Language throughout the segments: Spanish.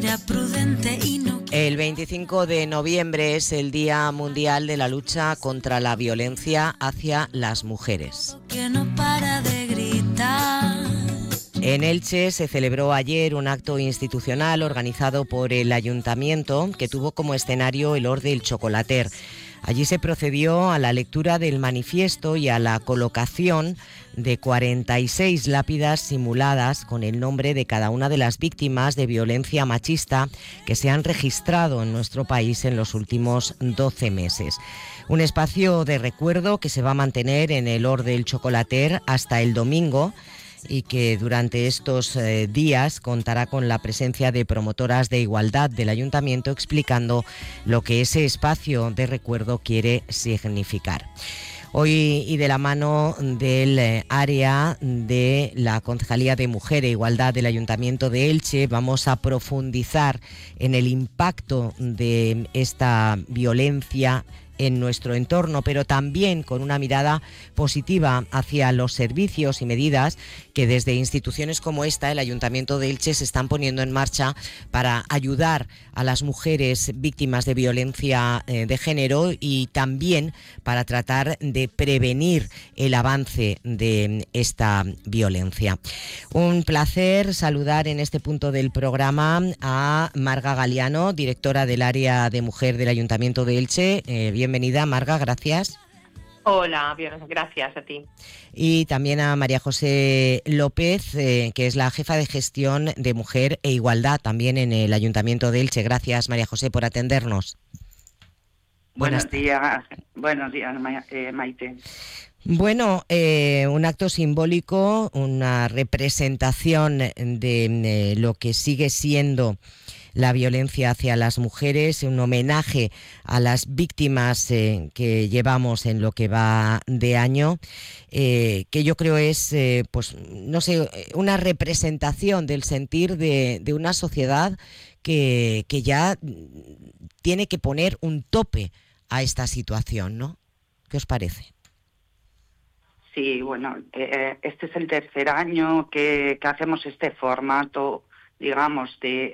sea prudente y no... El 25 de noviembre es el Día Mundial de la Lucha contra la Violencia hacia las Mujeres. Que no para de gritar. En Elche se celebró ayer un acto institucional organizado por el Ayuntamiento que tuvo como escenario el Hort del Chocolater. Allí se procedió a la lectura del manifiesto y a la colocación de 46 lápidas simuladas con el nombre de cada una de las víctimas de violencia machista que se han registrado en nuestro país en los últimos 12 meses. Un espacio de recuerdo que se va a mantener en el Hort del Chocolater hasta el domingo y que durante estos días contará con la presencia de promotoras de igualdad del Ayuntamiento explicando lo que ese espacio de recuerdo quiere significar. Hoy, y de la mano del área de la Concejalía de Mujer e Igualdad del Ayuntamiento de Elche, vamos a profundizar en el impacto de esta violencia en nuestro entorno, pero también con una mirada positiva hacia los servicios y medidas que desde instituciones como esta, el Ayuntamiento de Elche, se están poniendo en marcha para ayudar a las mujeres víctimas de violencia de género y también para tratar de prevenir el avance de esta violencia. Un placer saludar en este punto del programa a Marga Galiano, directora del área de mujer del Ayuntamiento de Elche. Bienvenida, Marga, gracias. Hola, bien, gracias a ti. Y también a María José López, que es la jefa de gestión de Mujer e Igualdad también en el Ayuntamiento de Elche. Gracias, María José, por atendernos. Buenos días, Maite. Bueno, un acto simbólico, una representación de lo que sigue siendo la violencia hacia las mujeres, un homenaje a las víctimas que llevamos en lo que va de año, que yo creo es, pues no sé, una representación del sentir de una sociedad que ya tiene que poner un tope a esta situación, ¿no? ¿Qué os parece? Sí, bueno, este es el tercer año que hacemos este formato, digamos,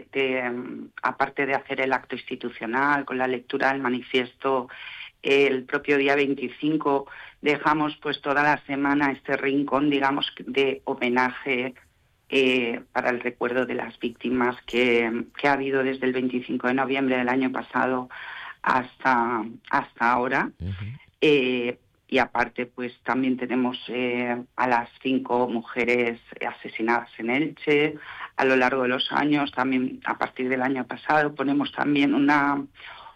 aparte de hacer el acto institucional con la lectura del manifiesto, el propio día 25 dejamos pues toda la semana este rincón, digamos, de homenaje para el recuerdo de las víctimas que ha habido desde el 25 de noviembre del año pasado hasta ahora. Uh-huh. Y aparte, pues también tenemos a las 5 mujeres asesinadas en Elche a lo largo de los años. También a partir del año pasado ponemos también una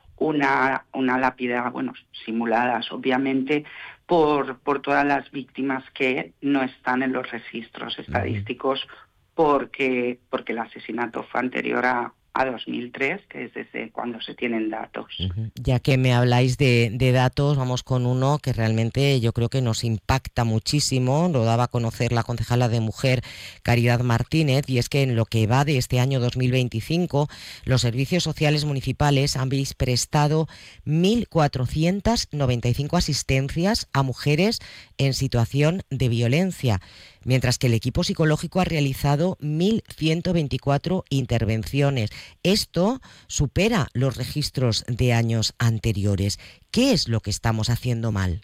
lápida, bueno, simuladas obviamente por todas las víctimas que no están en los registros estadísticos porque el asesinato fue anterior a 2003, que es desde cuando se tienen datos. Uh-huh. Ya que me habláis de datos, vamos con uno que realmente yo creo que nos impacta muchísimo, lo daba a conocer la concejala de Mujer, Caridad Martínez, y es que en lo que va de este año 2025, los servicios sociales municipales han prestado 1.495 asistencias a mujeres en situación de violencia, mientras que el equipo psicológico ha realizado 1.124 intervenciones. Esto supera los registros de años anteriores. ¿Qué es lo que estamos haciendo mal?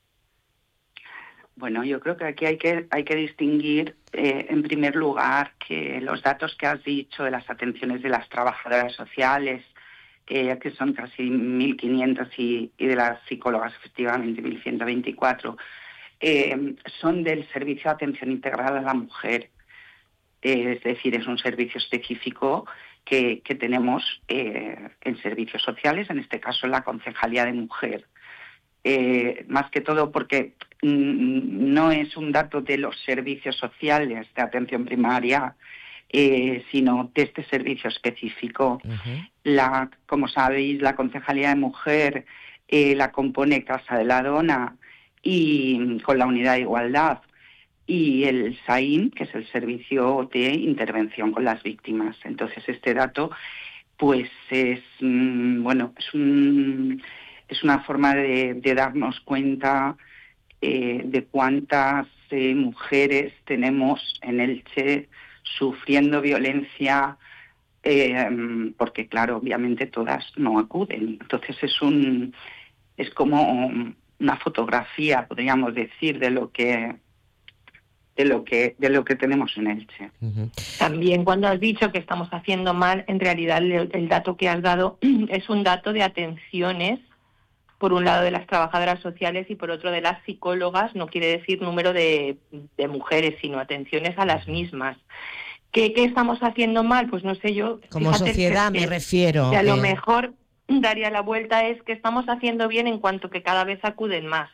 Bueno, yo creo que aquí hay que distinguir, en primer lugar, que los datos que has dicho de las atenciones de las trabajadoras sociales, que son casi 1.500 y de las psicólogas efectivamente 1.124, son del Servicio de Atención Integral a la Mujer. Es decir, es un servicio específico que tenemos en servicios sociales, en este caso en la Concejalía de Mujer. Más que todo porque no es un dato de los servicios sociales de atención primaria, sino de este servicio específico. Uh-huh. Como sabéis, la Concejalía de Mujer la compone Casa de la Dona y con la Unidad de Igualdad, y el SAIM, que es el Servicio de Intervención con las Víctimas. Entonces, este dato, pues es una forma de darnos cuenta de cuántas mujeres tenemos en Elche sufriendo violencia porque claro, obviamente todas no acuden. Entonces es como una fotografía, podríamos decir, de lo que tenemos en Elche. Ujú. También cuando has dicho que estamos haciendo mal, en realidad el dato que has dado es un dato de atenciones, por un lado de las trabajadoras sociales y por otro de las psicólogas. No quiere decir número de mujeres, sino atenciones a las mismas. ¿Qué estamos haciendo mal? Pues no sé yo. Como Fíjate sociedad me refiero. que a lo mejor daría la vuelta es que estamos haciendo bien en cuanto que cada vez acuden más.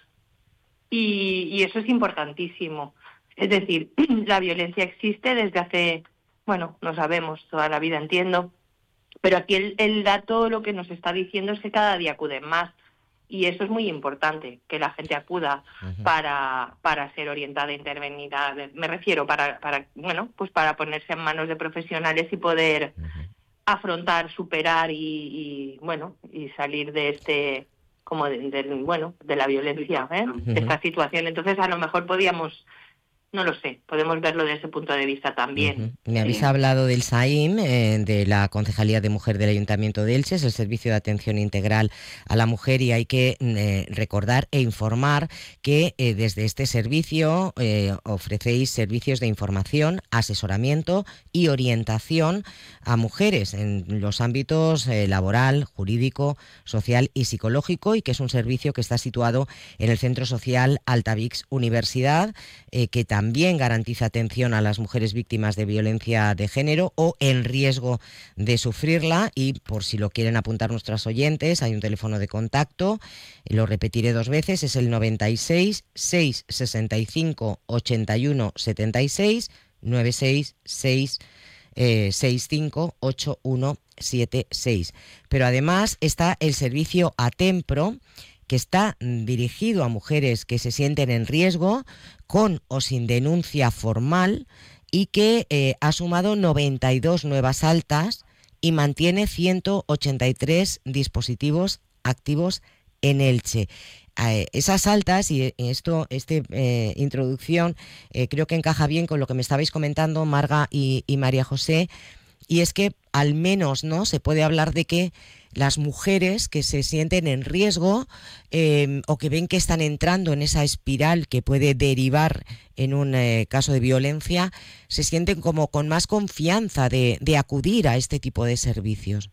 Y eso es importantísimo. Es decir, la violencia existe desde hace, bueno, no sabemos, toda la vida entiendo, pero aquí el dato lo que nos está diciendo es que cada día acuden más. Y eso es muy importante, que la gente acuda para ser orientada e intervenida. Me refiero para bueno, pues para ponerse en manos de profesionales y poder afrontar, superar y bueno, y salir de este, como de la violencia, de esta situación. Entonces, a lo mejor podíamos, no lo sé, podemos verlo desde ese punto de vista también. Me habéis hablado del SAIM, de la Concejalía de Mujer del Ayuntamiento de Elche, es el Servicio de Atención Integral a la Mujer, y hay que recordar e informar que desde este servicio ofrecéis servicios de información, asesoramiento y orientación a mujeres en los ámbitos laboral, jurídico, social y psicológico, y que es un servicio que está situado en el Centro Social Altavix Universidad, que también garantiza atención a las mujeres víctimas de violencia de género o en riesgo de sufrirla. Y por si lo quieren apuntar nuestros oyentes, hay un teléfono de contacto, lo repetiré 2 veces, es el 96 665 81 76 966 65 8176. Pero además está el servicio Atempro, que está dirigido a mujeres que se sienten en riesgo, con o sin denuncia formal, y que ha sumado 92 nuevas altas y mantiene 183 dispositivos activos en Elche. Esas altas, y esta introducción creo que encaja bien con lo que me estabais comentando, Marga y María José, y es que al menos, ¿no?, se puede hablar de que las mujeres que se sienten en riesgo o que ven que están entrando en esa espiral que puede derivar en un caso de violencia, se sienten como con más confianza de acudir a este tipo de servicios.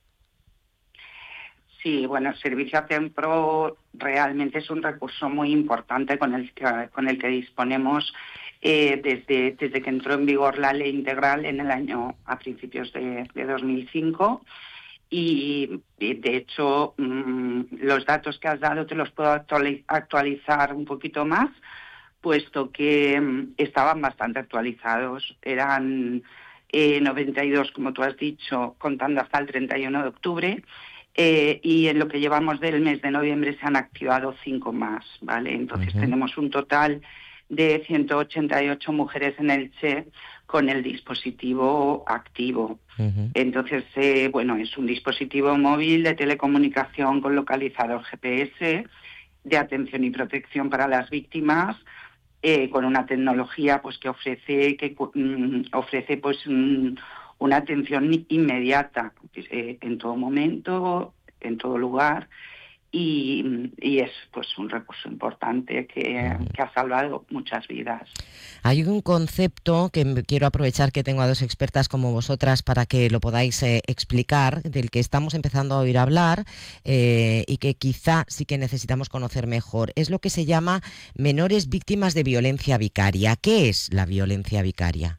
Sí, bueno, el servicio Atempro realmente es un recurso muy importante con el que disponemos desde que entró en vigor la ley integral en el año a principios de 2005. Y de hecho los datos que has dado te los puedo actualizar un poquito más, puesto que estaban bastante actualizados. Eran 92, como tú has dicho, contando hasta el 31 de octubre. Y en lo que llevamos del mes de noviembre se han activado 5 más, ¿vale? Entonces tenemos un total de 188 mujeres en Elche con el dispositivo activo. Entonces, bueno, es un dispositivo móvil de telecomunicación con localizador GPS, de atención y protección para las víctimas, con una tecnología pues que ofrece pues una atención inmediata en todo momento, en todo lugar, y es pues un recurso importante que ha salvado muchas vidas. Hay un concepto que quiero aprovechar que tengo a 2 expertas como vosotras para que lo podáis explicar, del que estamos empezando a oír hablar y que quizá sí que necesitamos conocer mejor. Es lo que se llama menores víctimas de violencia vicaria. ¿Qué es la violencia vicaria?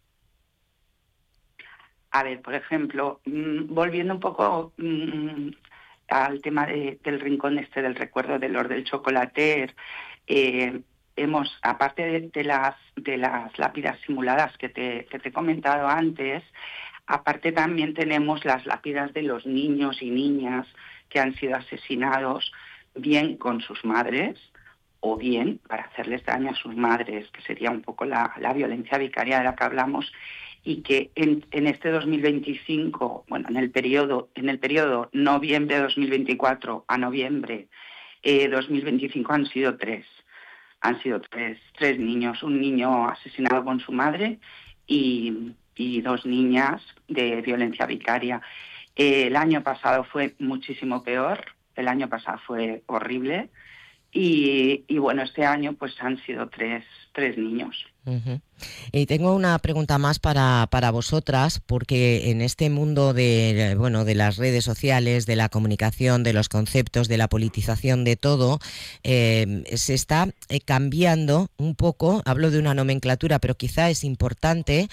A ver, por ejemplo, volviendo un poco al tema del rincón del recuerdo de Lord del Chocolater, hemos, aparte de las lápidas simuladas que te he comentado antes, aparte también tenemos las lápidas de los niños y niñas que han sido asesinados, bien con sus madres o bien para hacerles daño a sus madres, que sería un poco la violencia vicaria de la que hablamos, y que en este 2025, bueno, en el periodo noviembre de 2024 a noviembre 2025 han sido 3. Han sido tres niños, un niño asesinado con su madre y y 2 niñas de violencia vicaria. El año pasado fue muchísimo peor, el año pasado fue horrible y bueno, este año pues han sido tres niños. Uh-huh. Y tengo una pregunta más para vosotras, porque en este mundo de las redes sociales, de la comunicación, de los conceptos, de la politización de todo, se está cambiando un poco. Hablo de una nomenclatura, pero quizá es importante.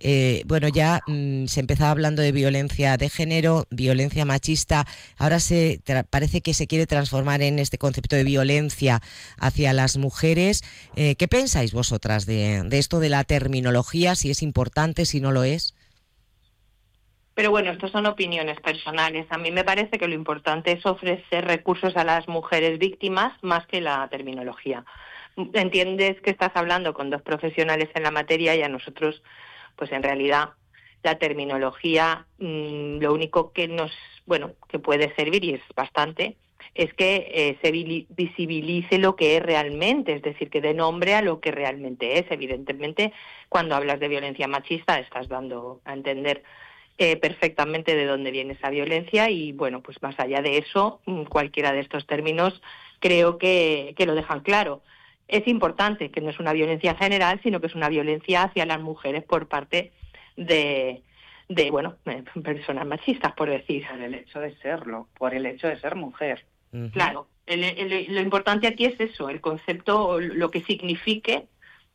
Se empezaba hablando de violencia de género, violencia machista. Ahora parece que se quiere transformar en este concepto de violencia hacia las mujeres. ¿Qué pensáis vosotras de esto de la terminología, si es importante, si no lo es? Pero bueno, estos son opiniones personales. A mí me parece que lo importante es ofrecer recursos a las mujeres víctimas más que la terminología. Entiendes que estás hablando con 2 profesionales en la materia y a nosotros, pues en realidad, la terminología, lo único que que puede servir, y es bastante, es que se visibilice lo que es realmente, es decir, que dé nombre a lo que realmente es. Evidentemente, cuando hablas de violencia machista, estás dando a entender perfectamente de dónde viene esa violencia y, bueno, pues más allá de eso, cualquiera de estos términos creo que lo dejan claro. Es importante que no es una violencia general, sino que es una violencia hacia las mujeres por parte de personas machistas, por decir. Por el hecho de serlo, por el hecho de ser mujer. Uh-huh. Claro, lo importante aquí es eso, el concepto, lo que signifique,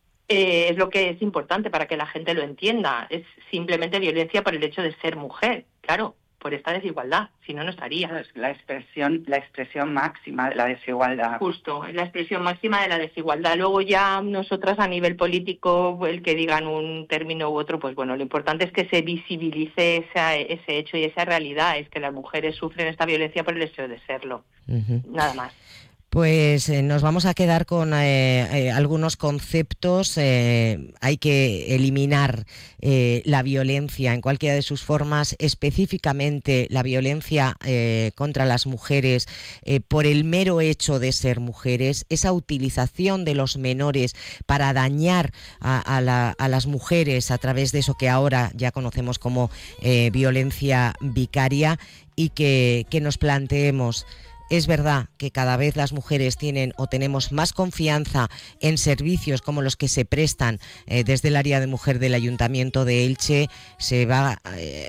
es lo que es importante para que la gente lo entienda. Es simplemente violencia por el hecho de ser mujer, claro, por esta desigualdad, si no, no estaría. Es la expresión máxima de la desigualdad. Justo, es la expresión máxima de la desigualdad. Luego ya nosotras a nivel político, el que digan un término u otro, pues bueno, lo importante es que se visibilice ese hecho y esa realidad, es que las mujeres sufren esta violencia por el hecho de serlo. Uh-huh. Nada más. Pues nos vamos a quedar con algunos conceptos. Hay que eliminar la violencia en cualquiera de sus formas, específicamente la violencia contra las mujeres por el mero hecho de ser mujeres, esa utilización de los menores para dañar a las mujeres a través de eso que ahora ya conocemos como violencia vicaria, y que nos planteemos. Es verdad que cada vez las mujeres tienen o tenemos más confianza en servicios como los que se prestan desde el área de mujer del Ayuntamiento de Elche. Se va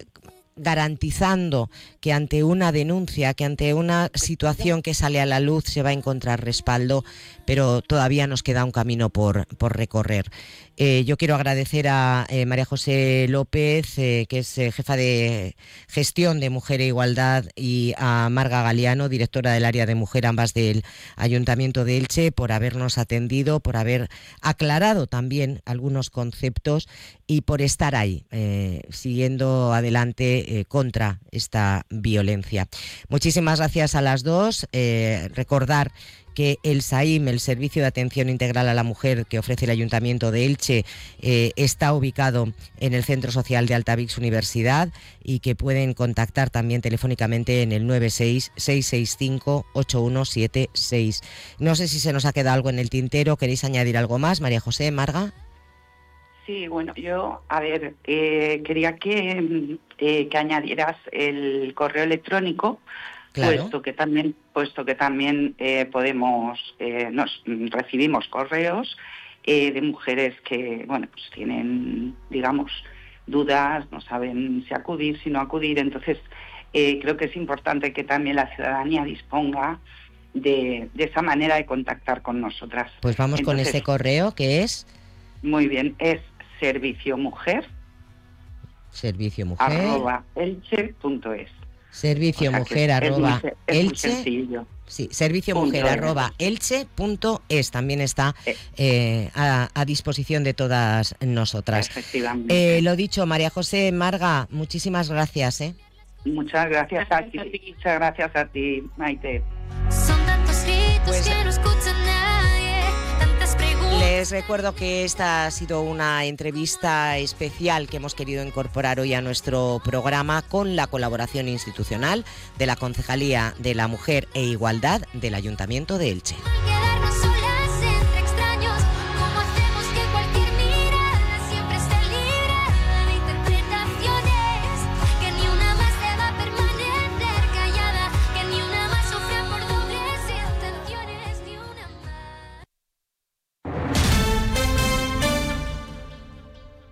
garantizando que ante una denuncia, que ante una situación que sale a la luz se va a encontrar respaldo, pero todavía nos queda un camino por recorrer. Yo quiero agradecer a María José López, que es jefa de gestión de Mujer e Igualdad, y a Marga Galiano, directora del área de mujer, ambas del Ayuntamiento de Elche, por habernos atendido, por haber aclarado también algunos conceptos y por estar ahí, siguiendo adelante contra esta violencia. Muchísimas gracias a las dos. Recordar que el SAIM, el Servicio de Atención Integral a la Mujer que ofrece el Ayuntamiento de Elche, está ubicado en el Centro Social de Altavix Universidad, y que pueden contactar también telefónicamente en el 96-665-8176. No sé si se nos ha quedado algo en el tintero. ¿Queréis añadir algo más, María José, Marga? Sí, bueno, yo, quería que añadieras el correo electrónico. Claro. Puesto que también nos recibimos correos de mujeres que, pues tienen, digamos, dudas, no saben si acudir, si no acudir. Entonces, creo que es importante que también la ciudadanía disponga de esa manera de contactar con nosotras. Pues vamos con ese correo, que es... Muy bien, es serviciomujer @elche.es. Serviciomujer@elche. Sí, serviciomujer@elche.es también está a disposición de todas nosotras. Efectivamente. Lo dicho, María José, Marga, muchísimas gracias. Muchas gracias a ti. Muchas gracias a ti, Maite. Son tantos gritos que no escucha nadie, tantas preguntas. Les recuerdo que esta ha sido una entrevista especial que hemos querido incorporar hoy a nuestro programa, con la colaboración institucional de la Concejalía de la Mujer e Igualdad del Ayuntamiento de Elche.